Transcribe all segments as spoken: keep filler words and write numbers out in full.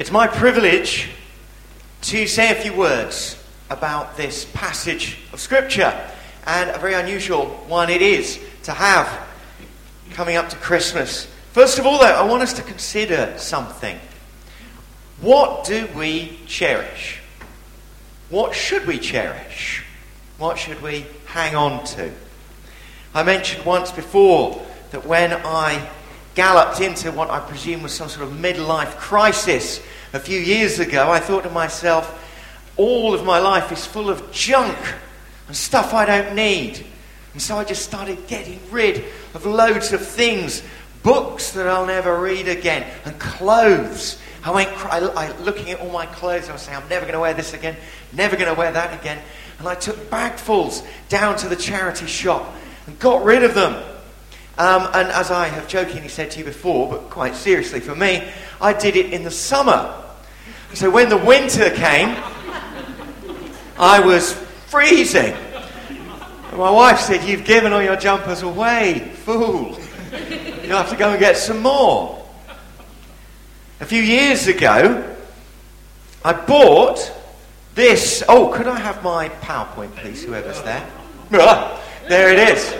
It's my privilege to say a few words about this passage of Scripture, and a very unusual one it is to have coming up to Christmas. First of all, though, I want us to consider something. What do we cherish? What should we cherish? What should we hang on to? I mentioned once before that when I galloped into what I presume was some sort of midlife crisis a few years ago, I thought to myself, all of my life is full of junk and stuff I don't need. And so I just started getting rid of loads of things, books that I'll never read again, and clothes. I went I, I, looking at all my clothes, I was saying, I'm never going to wear this again, never going to wear that again. And I took bagfuls down to the charity shop and got rid of them. Um, and as I have jokingly said to you before, but quite seriously for me, I did it in the summer. So when the winter came, I was freezing. And my wife said, you've given all your jumpers away, fool. You'll have to go and get some more. A few years ago, I bought this. Oh, could I have my PowerPoint, please, whoever's there? Ah, there it is.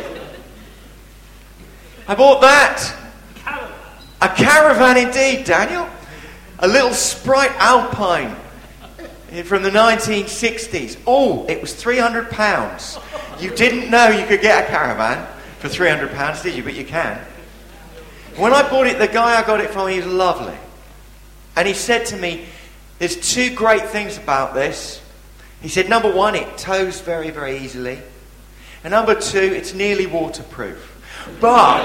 I bought that. A caravan indeed, Daniel. A little Sprite Alpine from the nineteen sixties. Oh, it was three hundred pounds. You didn't know you could get a caravan for three hundred pounds, did you? But you can. When I bought it, the guy I got it from, he was lovely. And he said to me, there's two great things about this. He said, number one, it tows very, very easily. And number two, it's nearly waterproof. But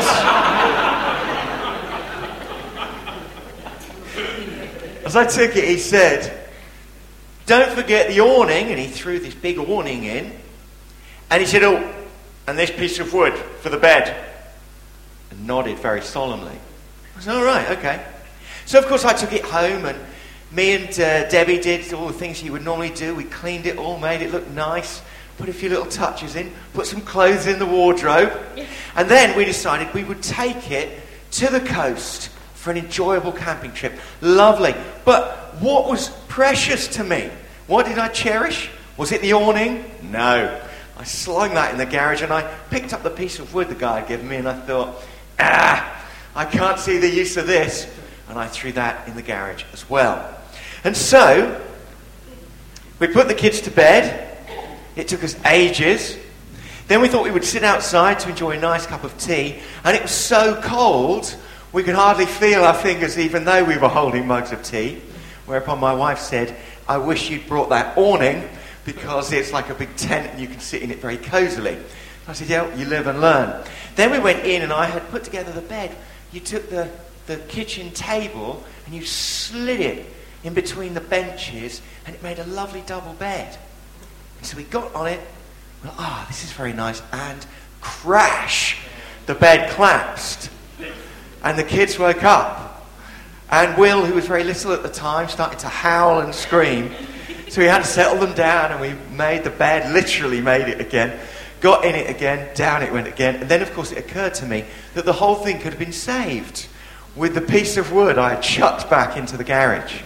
as I took it, he said, don't forget the awning. And he threw this big awning in. And he said, oh, and this piece of wood for the bed. And nodded very solemnly. I said, all right, okay. So, of course, I took it home, and me and uh, Debbie did all the things you would normally do. We cleaned it all, made it look nice, put a few little touches in, put some clothes in the wardrobe. And then we decided we would take it to the coast for an enjoyable camping trip. Lovely. But what was precious to me? What did I cherish? Was it the awning? No. I slung that in the garage, and I picked up the piece of wood the guy had given me, and I thought, ah, I can't see the use of this. And I threw that in the garage as well. And so, we put the kids to bed. It took us ages. Then we thought we would sit outside to enjoy a nice cup of tea. And it was so cold, we could hardly feel our fingers even though we were holding mugs of tea. Whereupon my wife said, I wish you'd brought that awning, because it's like a big tent and you can sit in it very cosily. I said, yeah, you live and learn. Then we went in, and I had put together the bed. You took the, the kitchen table and you slid it in between the benches, and it made a lovely double bed. And so we got on it. Well, ah, oh, this is very nice. And crash, the bed collapsed. And the kids woke up. And Will, who was very little at the time, started to howl and scream. So we had to settle them down, and we made the bed, literally made it again. Got in it again, down it went again. And then, of course, it occurred to me that the whole thing could have been saved with the piece of wood I had chucked back into the garage.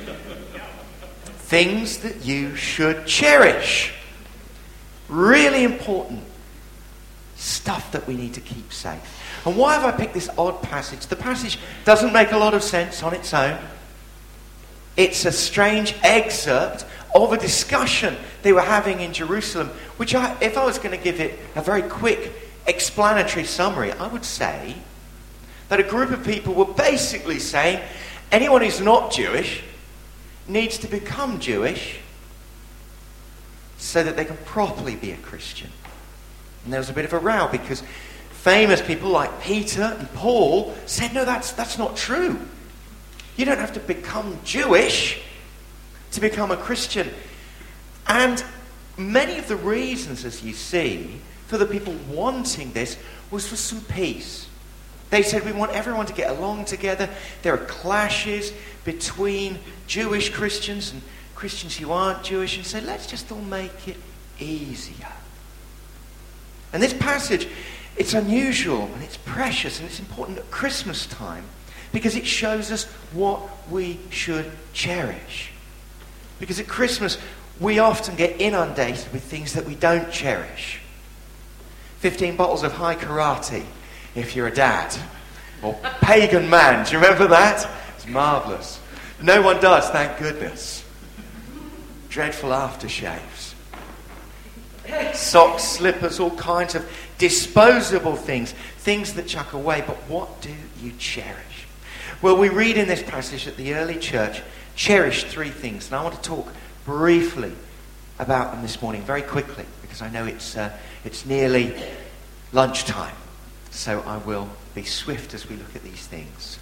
Things that you should cherish. Really important stuff that we need to keep safe. And why have I picked this odd passage? The passage doesn't make a lot of sense on its own. It's a strange excerpt of a discussion they were having in Jerusalem, which I, if I was going to give it a very quick explanatory summary, I would say that a group of people were basically saying anyone who's not Jewish needs to become Jewish so that they can properly be a Christian. And there was a bit of a row because famous people like Peter and Paul said, no, that's that's not true. You don't have to become Jewish to become a Christian. And many of the reasons, as you see, for the people wanting this was for some peace. They said, we want everyone to get along together. There are clashes between Jewish Christians and Christians who aren't Jewish. And so let's just all make it easier. And this passage, it's unusual and it's precious and it's important at Christmas time because it shows us what we should cherish. Because at Christmas, we often get inundated with things that we don't cherish. fifteen bottles of high karate, if you're a dad. Or Pagan Man, do you remember that? It's marvellous. No one does, thank goodness. Dreadful aftershaves. Socks, slippers, all kinds of disposable things. Things that chuck away, but what do you cherish? Well, we read in this passage that the early church cherished three things. And I want to talk briefly about them this morning, very quickly, because I know it's uh, it's nearly lunchtime. So I will be swift as we look at these things.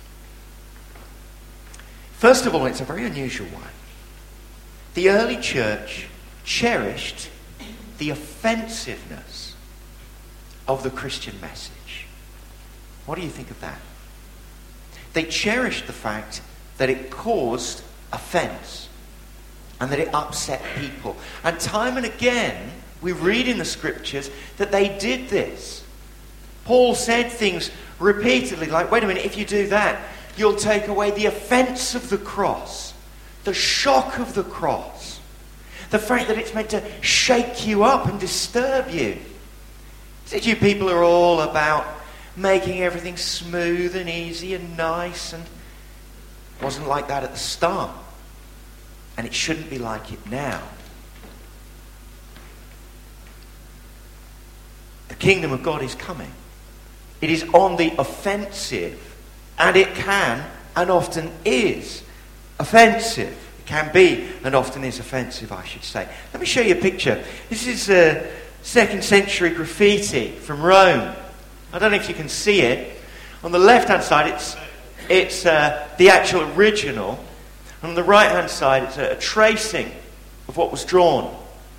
First of all, it's a very unusual one. The early church cherished the offensiveness of the Christian message. What do you think of that? They cherished the fact that it caused offense and that it upset people. And time and again, we read in the scriptures that they did this. Paul said things repeatedly like, wait a minute, if you do that, you'll take away the offense of the cross, the shock of the cross, the fact that it's meant to shake you up and disturb you. He said, you people are all about making everything smooth and easy and nice, and it wasn't like that at the start. And it shouldn't be like it now. The kingdom of God is coming. It is on the offensive, and it can and often is offensive. It can be and often is offensive, I should say. Let me show you a picture. This is a second century graffiti from Rome. I don't know if you can see it. On the left-hand side, it's it's uh, the actual original. On the right-hand side, it's a, a tracing of what was drawn.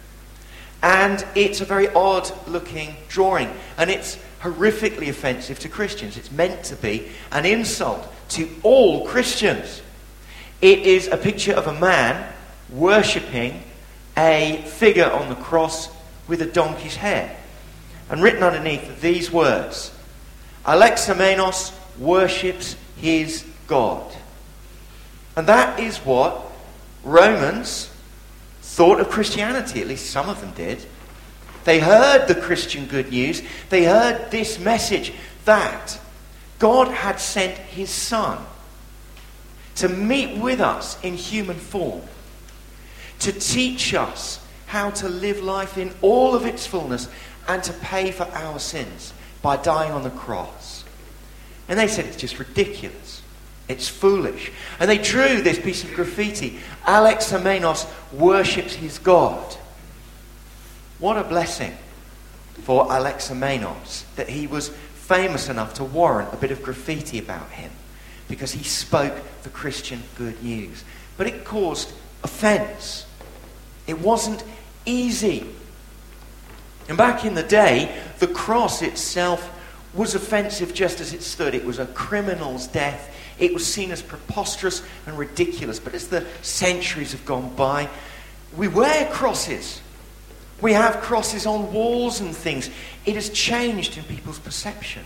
And it's a very odd-looking drawing. And it's horrifically offensive to Christians. It's meant to be an insult to all Christians. It is a picture of a man worshipping a figure on the cross with a donkey's head. And written underneath are these words: Alexamenos worships his God. And that is what Romans thought of Christianity. At least some of them did. They heard the Christian good news. They heard this message that God had sent his Son to meet with us in human form, to teach us how to live life in all of its fullness, and to pay for our sins by dying on the cross. And they said it's just ridiculous. It's foolish. And they drew this piece of graffiti. Alexamenos worships his God. What a blessing for Alexamenos that he was famous enough to warrant a bit of graffiti about him, because he spoke the Christian good news. But it caused offense. It wasn't easy. And back in the day, the cross itself was offensive just as it stood. It was a criminal's death. It was seen as preposterous and ridiculous. But as the centuries have gone by, we wear crosses. We have crosses on walls and things. It has changed in people's perception.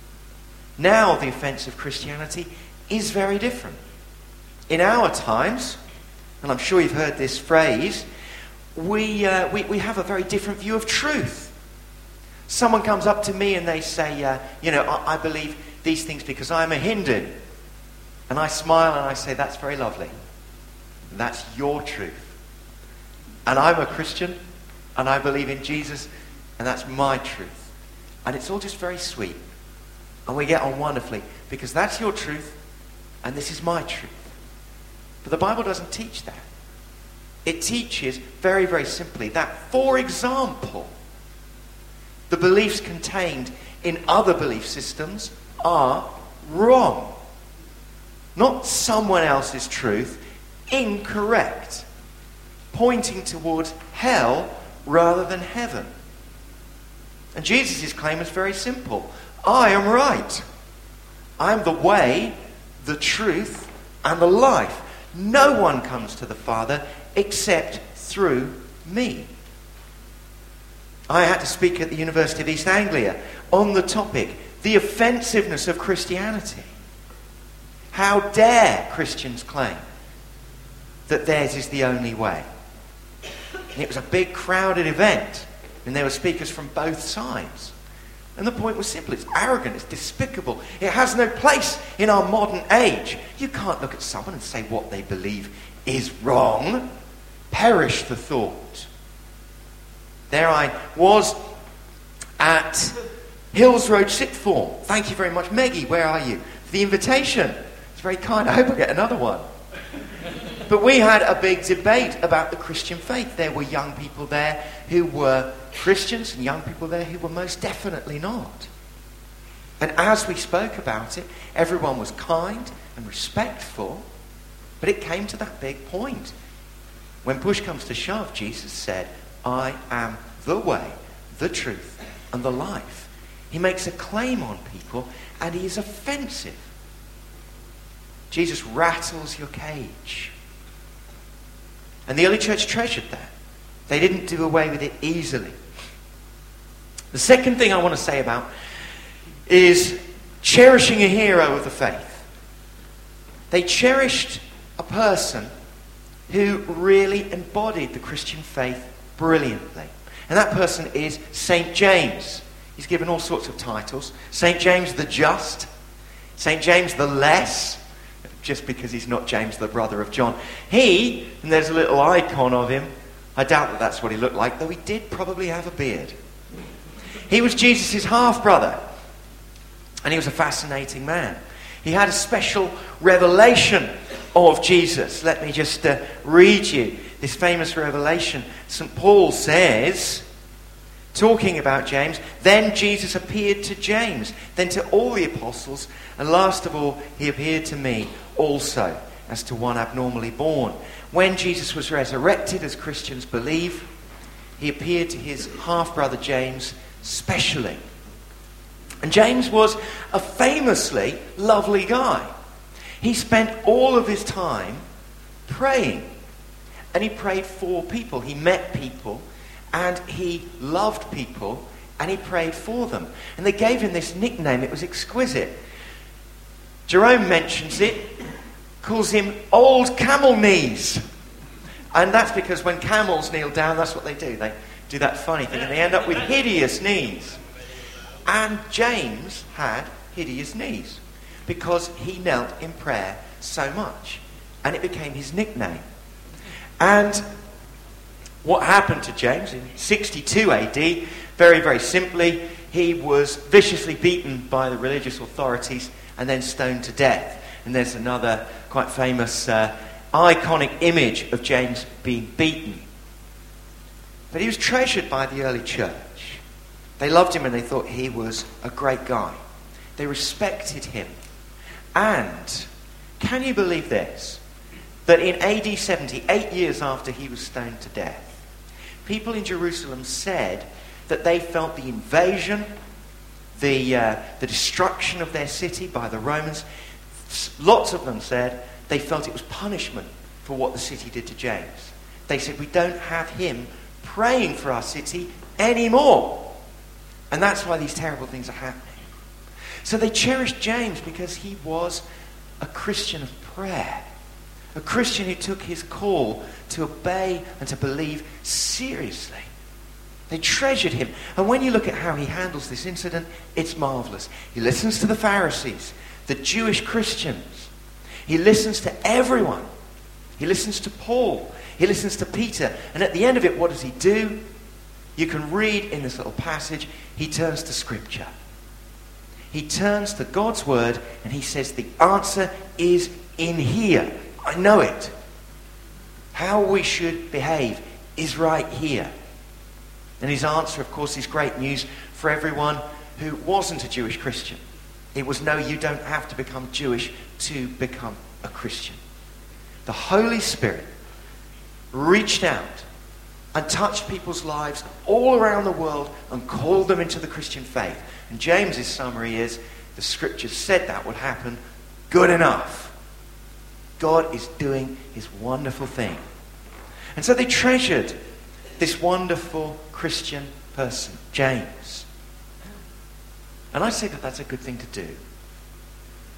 Now the offense of Christianity is very different. In our times, and I'm sure you've heard this phrase, we, uh, we, we have a very different view of truth. Someone comes up to me and they say, uh, you know, I, I believe these things because I'm a Hindu. And I smile and I say, that's very lovely. That's your truth. And I'm a Christian and I believe in Jesus and that's my truth. And it's all just very sweet. And we get on wonderfully because that's your truth and this is my truth. But the Bible doesn't teach that. It teaches very, very simply that, for example, the beliefs contained in other belief systems are wrong. Not someone else's truth, incorrect. Pointing towards hell rather than heaven. And Jesus' claim is very simple. I am right. I am the way, the truth, and the life. No one comes to the Father except through me. I had to speak at the University of East Anglia on the topic, the offensiveness of Christianity. How dare Christians claim that theirs is the only way? And it was a big crowded event, and there were speakers from both sides. And the point was simple. It's arrogant. It's despicable. It has no place in our modern age. You can't look at someone and say what they believe is wrong. Perish the thought. There I was at Hills Road Sixth Form. Thank you very much. Meggie, where are you? For the invitation. It's very kind. I hope I get another one. But we had a big debate about the Christian faith. There were young people there who were Christians and young people there who were most definitely not. And as we spoke about it, everyone was kind and respectful. But it came to that big point. When push comes to shove, Jesus said, I am the way, the truth, and the life. He makes a claim on people, and he is offensive. Jesus rattles your cage. And the early church treasured that. They didn't do away with it easily. The second thing I want to say about is cherishing a hero of the faith. They cherished a person who really embodied the Christian faith brilliantly. And that person is Saint James. He's given all sorts of titles. Saint James the Just, Saint James the Less, just because he's not James, the brother of John. He, and there's a little icon of him, I doubt that that's what he looked like, though he did probably have a beard. He was Jesus' half-brother, and he was a fascinating man. He had a special revelation of Jesus. Let me just uh, read you this famous revelation. Saint Paul says, talking about James, then Jesus appeared to James, then to all the apostles, and last of all, he appeared to me also, as to one abnormally born. When Jesus was resurrected, as Christians believe, he appeared to his half-brother James specially. And James was a famously lovely guy. He spent all of his time praying. And he prayed for people. He met people. And he loved people. And he prayed for them. And they gave him this nickname. It was exquisite. Jerome mentions it. Calls him Old Camel Knees. And that's because when camels kneel down, that's what they do. They do that funny thing. And they end up with hideous knees. And James had hideous knees. Because he knelt in prayer so much. And it became his nickname. And what happened to James in sixty-two A D, very, very simply, he was viciously beaten by the religious authorities and then stoned to death. And there's another quite famous, uh, iconic image of James being beaten. But he was treasured by the early church. They loved him and they thought he was a great guy. They respected him. And can you believe this? That in A D seventy, eight years after he was stoned to death, people in Jerusalem said that they felt the invasion, the, uh, the destruction of their city by the Romans. Lots of them said they felt it was punishment for what the city did to James. They said, we don't have him praying for our city anymore. And that's why these terrible things are happening. So they cherished James because he was a Christian of prayer. A Christian who took his call to obey and to believe seriously. They treasured him. And when you look at how he handles this incident, it's marvelous. He listens to the Pharisees, the Jewish Christians. He listens to everyone. He listens to Paul. He listens to Peter. And at the end of it, what does he do? You can read in this little passage, he turns to Scripture. He turns to God's Word and he says, the answer is in here. I know it. How we should behave is right here. And his answer, of course, is great news for everyone who wasn't a Jewish Christian. It was, no, you don't have to become Jewish to become a Christian. The Holy Spirit reached out and touched people's lives all around the world and called them into the Christian faith. And James's summary is, the Scriptures said that would happen. Good enough. God is doing his wonderful thing. And so they treasured this wonderful Christian person, James. And I say that that's a good thing to do.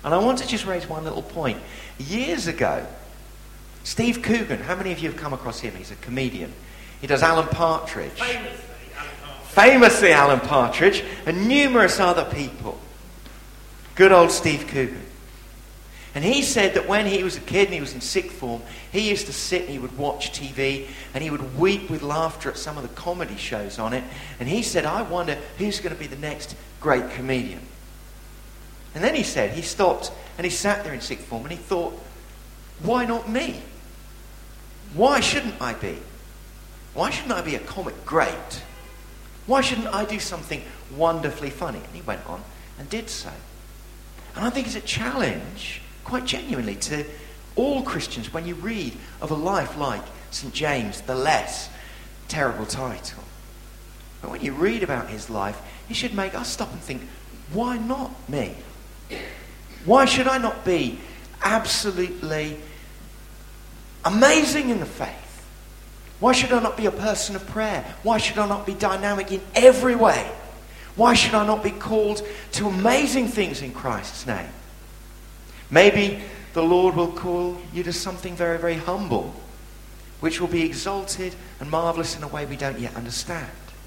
And I want to just raise one little point. Years ago, Steve Coogan, how many of you have come across him? He's a comedian. He does Alan Partridge. Famously, Alan Partridge. Famously Alan Partridge, and numerous other people. Good old Steve Coogan. And he said that when he was a kid and he was in sixth form, he used to sit and he would watch T V and he would weep with laughter at some of the comedy shows on it. And he said, I wonder who's going to be the next great comedian. And then he said, he stopped and he sat there in sixth form and he thought, why not me? Why shouldn't I be? Why shouldn't I be a comic great? Why shouldn't I do something wonderfully funny? And he went on and did so. And I think it's a challenge, quite genuinely, to all Christians when you read of a life like Saint James, the less terrible title. But when you read about his life, it should make us stop and think, why not me? Why should I not be absolutely amazing in the faith? Why should I not be a person of prayer? Why should I not be dynamic in every way? Why should I not be called to amazing things in Christ's name? Maybe the Lord will call you to something very, very humble, which will be exalted and marvelous in a way we don't yet understand.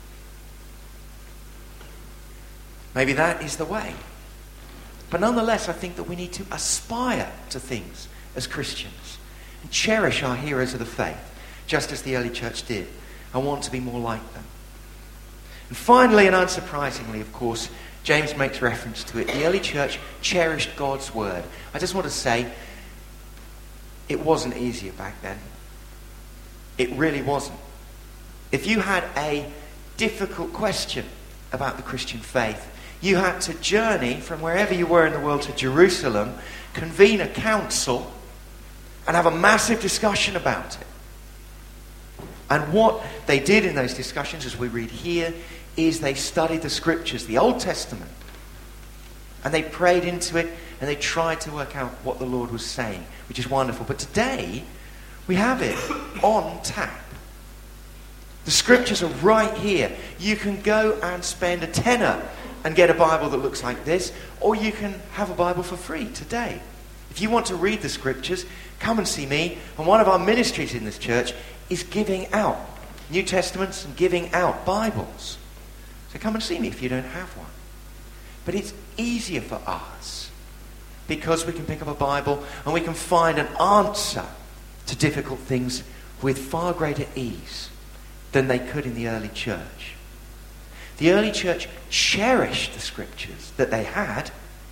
Maybe that is the way. But nonetheless, I think that we need to aspire to things as Christians and cherish our heroes of the faith, just as the early church did. I want to be more like them. And finally, and unsurprisingly, of course, James makes reference to it. The early church cherished God's word. I just want to say, it wasn't easier back then. It really wasn't. If you had a difficult question about the Christian faith, you had to journey from wherever you were in the world to Jerusalem, convene a council, and have a massive discussion about it. And what they did in those discussions, as we read here, is they studied the scriptures, the Old Testament, and they prayed into it, and they tried to work out what the Lord was saying, which is wonderful. But today, we have it on tap. The scriptures are right here. You can go and spend a tenner and get a Bible that looks like this, or you can have a Bible for free today. If you want to read the scriptures, come and see me. And one of our ministries in this church is giving out New Testaments and giving out Bibles. So come and see me if you don't have one. But it's easier for us because we can pick up a Bible and we can find an answer to difficult things with far greater ease than they could in the early church. The early church cherished the scriptures that they had.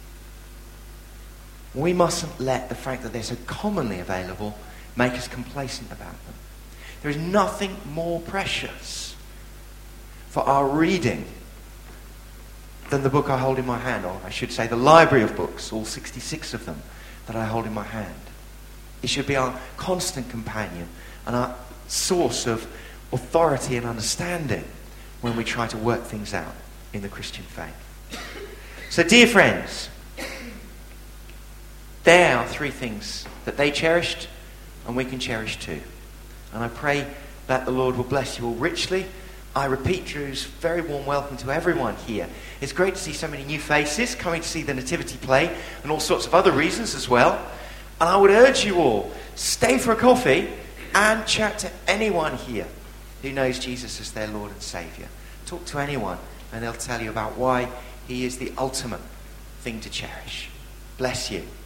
We mustn't let the fact that they're so commonly available make us complacent about them. There is nothing more precious for our reading than the book I hold in my hand, or I should say the library of books, all sixty-six of them that I hold in my hand. It should be our constant companion and our source of authority and understanding when we try to work things out in the Christian faith. So, dear friends, there are three things that they cherished and we can cherish too. And I pray that the Lord will bless you all richly. I repeat Drew's very warm welcome to everyone here. It's great to see so many new faces coming to see the Nativity play and all sorts of other reasons as well. And I would urge you all, stay for a coffee and chat to anyone here who knows Jesus as their Lord and Saviour. Talk to anyone and they'll tell you about why he is the ultimate thing to cherish. Bless you.